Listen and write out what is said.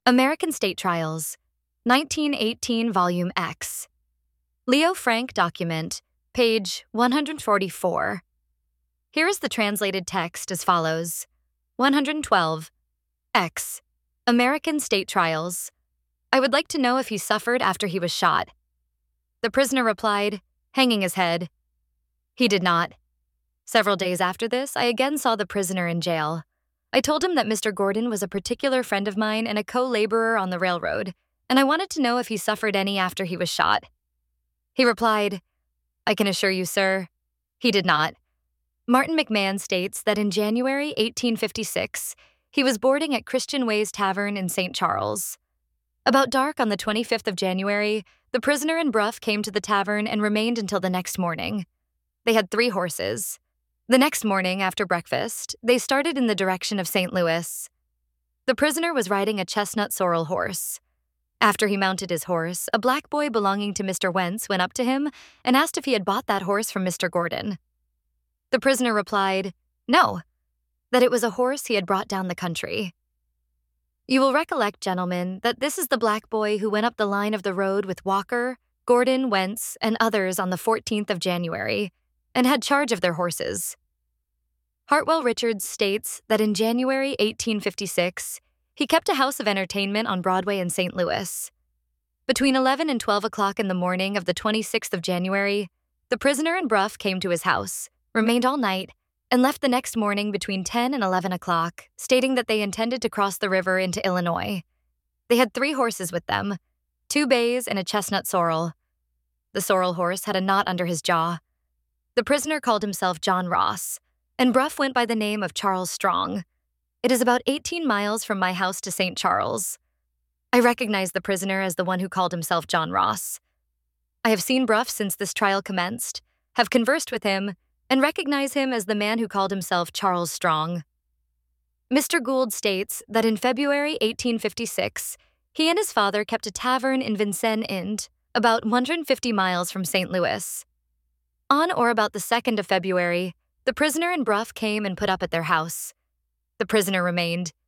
American State Trials, 1918 Volume X. Leo Frank Document, page 144. Here is the translated text as follows. 112. X. American State Trials. I would like to know if he suffered after he was shot. The prisoner replied, hanging his head. He did not. Several days after this, I again saw the prisoner in jail. I told him that Mr. Gordon was a particular friend of mine and a co-laborer on the railroad, and I wanted to know if he suffered any after he was shot. He replied, I can assure you, sir, he did not. Martin McMahon states that in January 1856, he was boarding at Christian Way's Tavern in St. Charles. About dark on the 25th of January, the prisoner and Bruff came to the tavern and remained until the next morning. They had 3 horses. The next morning, after breakfast, they started in the direction of St. Louis. The prisoner was riding a chestnut sorrel horse. After he mounted his horse, a black boy belonging to Mr. Wentz went up to him and asked if he had bought that horse from Mr. Gordon. The prisoner replied, no, that it was a horse he had brought down the country. You will recollect, gentlemen, that this is the black boy who went up the line of the road with Walker, Gordon, Wentz, and others on the 14th of January, and had charge of their horses. Hartwell Richards states that in January 1856, he kept a house of entertainment on Broadway in St. Louis. Between 11 and 12 o'clock in the morning of the 26th of January, the prisoner and Bruff came to his house, remained all night, and left the next morning between 10 and 11 o'clock, stating that they intended to cross the river into Illinois. They had 3 horses with them, 2 bays and a chestnut sorrel. The sorrel horse had a knot under his jaw. The prisoner called himself John Ross, and Bruff went by the name of Charles Strong. It is about 18 miles from my house to St. Charles. I recognize the prisoner as the one who called himself John Ross. I have seen Bruff since this trial commenced, have conversed with him, and recognize him as the man who called himself Charles Strong. Mr. Gould states that in February 1856, he and his father kept a tavern in Vincennes Inn, about 150 miles from St. Louis. On or about the 2nd of February, the prisoner and Bruff came and put up at their house. The prisoner remained.